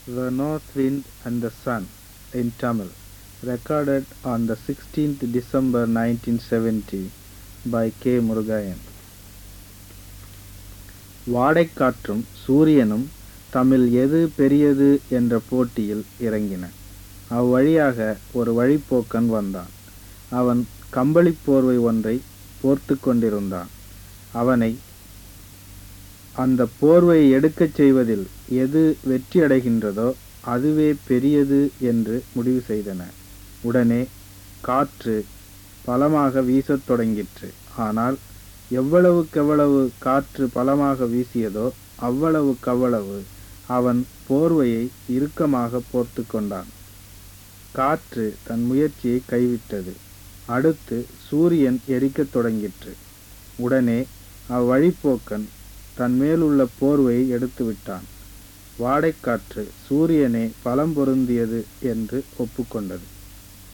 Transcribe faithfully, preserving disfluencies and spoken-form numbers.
The North Wind and the Sun in Tamil, recorded on the sixteenth December nineteen seventy by K. Murugayan. வாடைக்காற்றும் சூரியனும் தமிழ் எது பெரியது என்ற போட்டியில் இறங்கின. அவ்வழியாக ஒரு வழிப்போக்கன் வந்தான். அவன் கம்பளிப் போர்வை ஒன்றை போர்த்து கொண்டிருந்தான். அவனை அந்த போர்வையை எடுக்கச் செய்வதில் எது வெற்றியடைகின்றதோ அதுவே பெரியது என்று முடிவு செய்தன. உடனே காற்று பலமாக வீசத் தொடங்கிற்று. ஆனால் எவ்வளவுக்கெவ்வளவு காற்று பலமாக வீசியதோ அவ்வளவுக்கவ்வளவு அவன் போர்வையை இறுக்கமாக போர்த்து கொண்டான். காற்று தன் முயற்சியை கைவிட்டது. அடுத்து சூரியன் எரிக்கத் தொடங்கிற்று. உடனே அவ்வழிப்போக்கன் தன் மேலுள்ள போர்வையை எடுத்து விட்டான். வாடைக்காற்று சூரியனே பலம் பொருந்தியது என்று ஒப்புக்கொண்டது.